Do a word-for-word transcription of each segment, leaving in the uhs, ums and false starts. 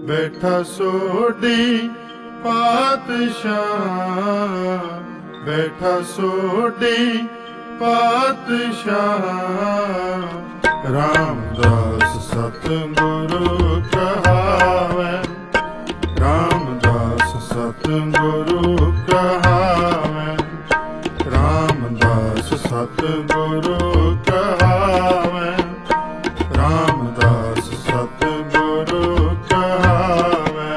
बैठा सोडी पातशाह, बैठा सोडी पातशाह। रामदास सतगुरु कहावे, रामदास सतगुरु कहावे, रामदास सतगुरु कहावे, रामदास सतगुरु कहावे।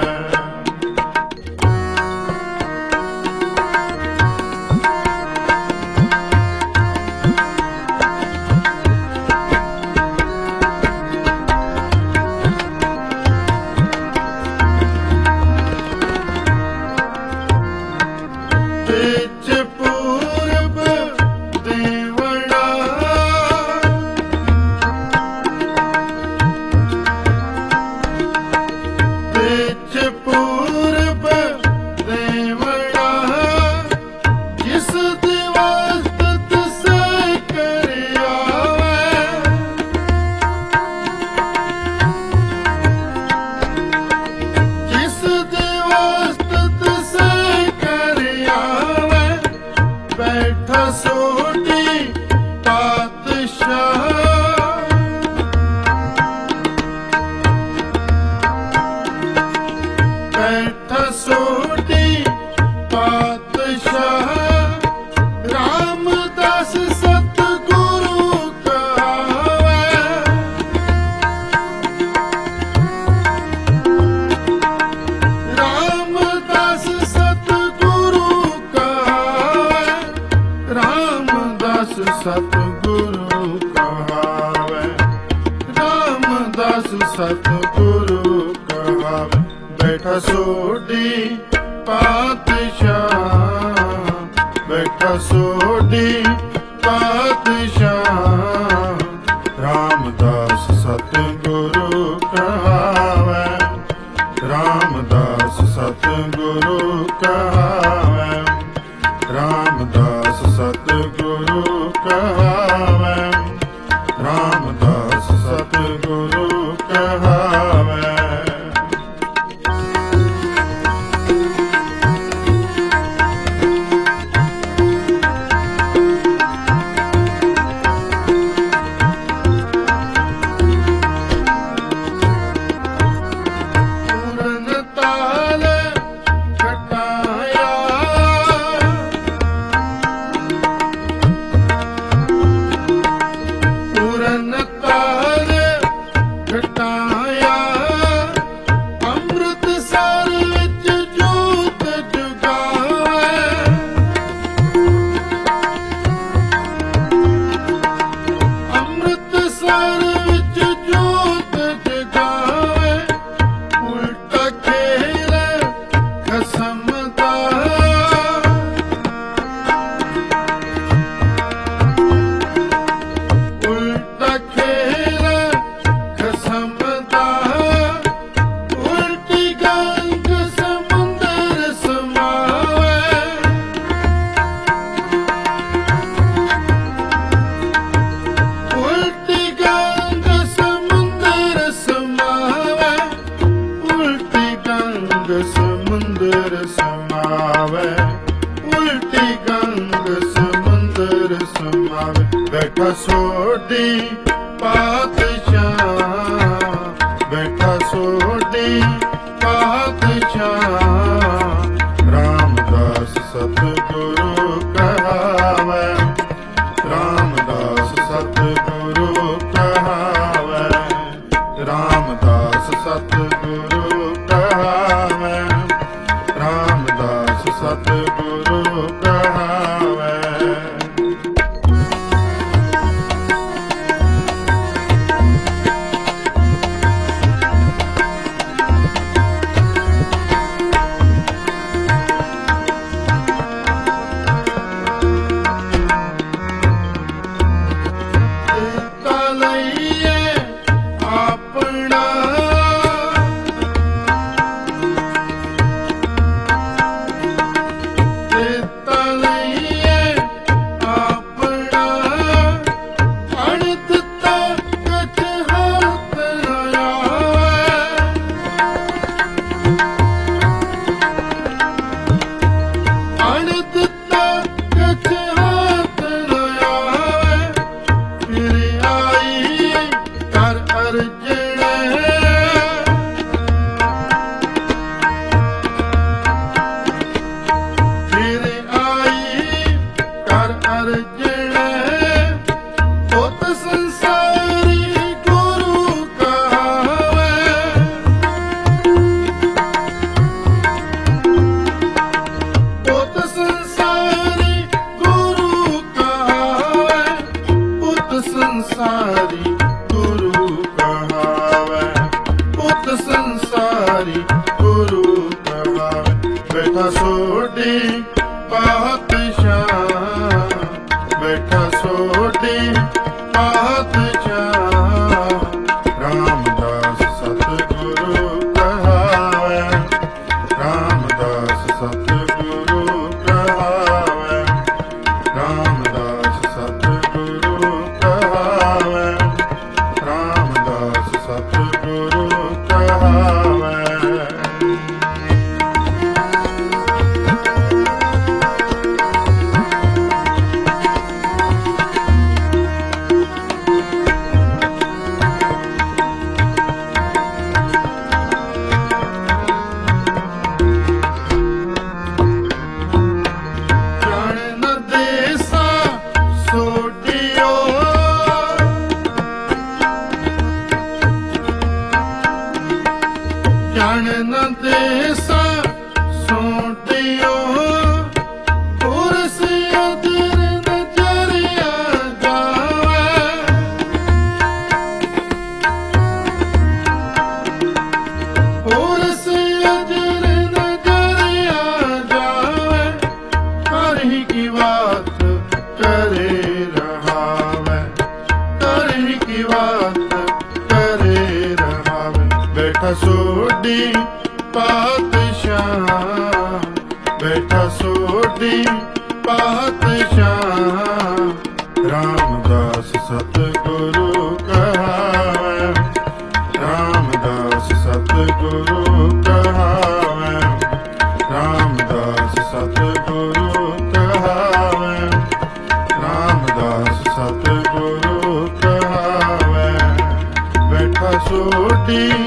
तेज पूरब देवड़ा, तेज पूरब देवड़ा, जिस दिवस से कर आवे, जिस दिवस से कर आवे, बैठा सोडी पातशाह, बैठा सोडी पातशाह। रामदास सतगुरु कहावे, रामदास सतगुरु कहावे, रामदास सतगुरु कहावे, रामदास सतगुरु कहावे। बैठा सोडी पातशाह, बैठा सोडी पातशाह। रामदास सतगुरु कहावे, रामदास सतगुरु कहावे, रामदास सतगुरु कहावे, रामदास सतगुरु कहावे। पूरन ताल घटाया, पूरन ताल घटाया, अमृतसर विच जोत जगावे, अमृतसर विच जोत जगावे। उल्टा खेल खसम दा, उल्टा खेल खसम दा, उल्टी गंग समुंदर समावे, उल्टी गंग समुंदर समावे, उल्टी गंग समुंदर समावे, उल्टी गंग समुंदर समावे। बैठा सोडी पातशाह, बैठा सोडी पातशाह। रामदास सतगुरु कहावे, रामदास सतगुरु कहावे, रामदास सतगुरु कहावे, रामदास सतगुरु कहावे। ਅਰਜਣੇ ਪੁੱਤ ਸੰਸਾਰੀ ਗੁਰੂ ਕਹਾਵੇ। ਪੁੱਤ ਸੰਸਾਰੀ ਗੁਰੂ ਕਹਾਵੇ, ਪੁੱਤ ਸੰਸਾਰੀ ਗੁਰੂ ਕਹਾਵੇ, ਪੁੱਤ ਸੰਸਾਰੀ ਗੁਰੂ ਕਹਾਵੇ। ਬੈਠਾ ਸੋਢੀ ਪਾਤਸ਼ਾਹ, ਬੈਠਾ ਸੋਢੀ ਪਾਤਸ਼ਾਹ, ਰਾਮਦਾਸ ਸਤਿਗੁਰੂ ਕਹਾਵੇ, ਰਾਮਦਾਸ ਸਤਿਗੁਰੂ ਕਹਾਵੇ, ਰਾਮਦਾਸ ਸਤਿਗੁਰੂ ਕਹਾਵੇ, ਰਾਮਦਾਸ ਸਤਿਗੁਰੂ ਕਹਾਵੇ। ਜਾਣ ਨ ਦੇਸਾ ਸੋਢਿਓ, ਪੁਰਸ ਅਦਰ ਨਜ਼ਰਿਆ ਜਾਵੇ। ਪੁਰਸ ਅਦਰ ਨਜ਼ਰਿਆ ਜਾਵੇ, ਹਰ ਹੀ ਕੀ ਬਾਤ ਕਰੇ ਰਹਾਵੇ, ਹਰ ਹੀ ਕੀ ਬਾਤ ਕਰੇ ਰਹਾਵੇ। ਬੈਠਾ ਸੋਢੀ ਪਾਤਸ਼ਾਹ, ਬੈਠਾ ਸੋਢੀ ਪਾਤਸ਼ਾਹ, ਰਾਮਦਾਸ ਸਤਿਗੁਰੂ ਕਹਾਵੇ, ਰਾਮਦਾਸ ਸਤਿਗੁਰੂ ਕਹਾਵੇ, ਰਾਮਦਾਸ ਸਤਿਗੁਰੂ ਕਹਾਵੇ, ਰਾਮਦਾਸ ਸਤਿਗੁਰੂ ਕਹਾਵੇ। ਬੈਠਾ ਸੋਢੀ